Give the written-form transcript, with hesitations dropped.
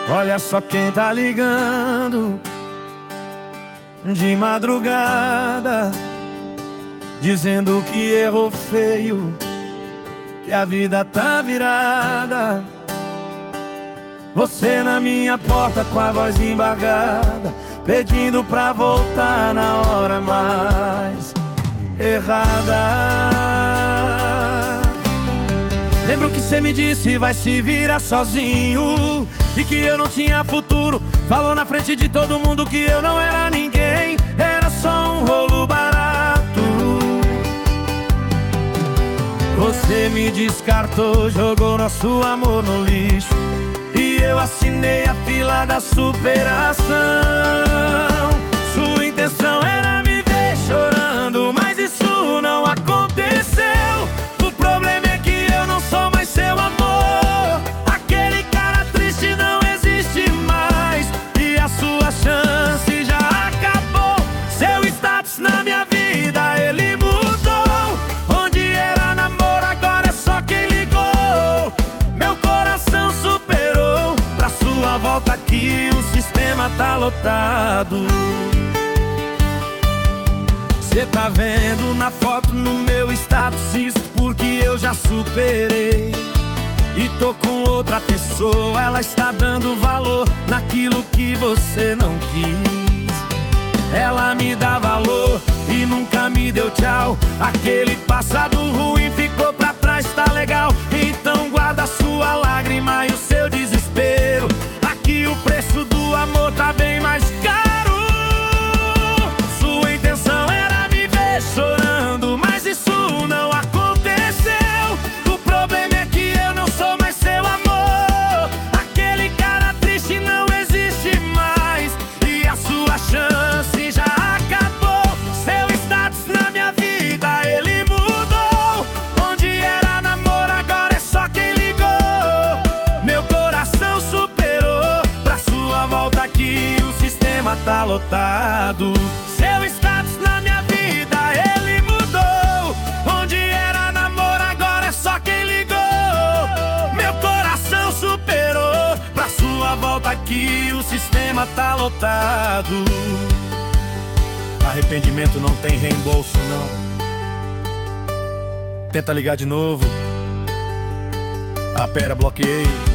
Olha só quem tá ligando de madrugada, dizendo que errou feio, que a vida tá virada. Você na minha porta com a voz embargada, pedindo pra voltar na hora mais errada. Lembro que cê me disse vai se virar sozinho e que eu não tinha futuro. Falou na frente de todo mundo que eu não era ninguém, era só um rolo barato. Você me descartou, jogou nosso amor no lixo e eu assinei a fila da superação. Sua intenção era me ver chorando, mas isso não aconteceu. O problema é que eu não sou mais seu amor. Aquele cara triste não existe mais e a sua chance já acabou. Seu status na minha vida ele mudou. Onde era namoro agora é só quem ligou. Meu coração superou. Pra sua volta aqui o sistema tá lotado. Cê tá vendo na foto no meu status isso porque eu já superei e tô com outra pessoa. Ela está dando valor naquilo que você não quis. Ela me dá valor e nunca me deu tchau. Aquele passado ruim ficou pra trás, tá legal. Então guarda sua lágrima e o seu desespero. Aqui o preço do amor tá bem mais caro. Sua intenção era me ver chorando, mas isso não aconteceu. O problema é que eu não sou mais seu amor. Aquele cara triste não existe mais e a sua chance já acabou. Seu status na minha vida ele mudou. Onde era namoro agora é só quem ligou. Meu coração superou. Pra sua volta aqui o sistema tá lotado. Seu status na minha vida ele mudou. Onde era namoro agora é só quem ligou. Meu coração superou. Pra sua volta aqui o sistema tá lotado. Arrependimento não tem reembolso não. Tenta ligar de novo. Ah, pera, bloqueei.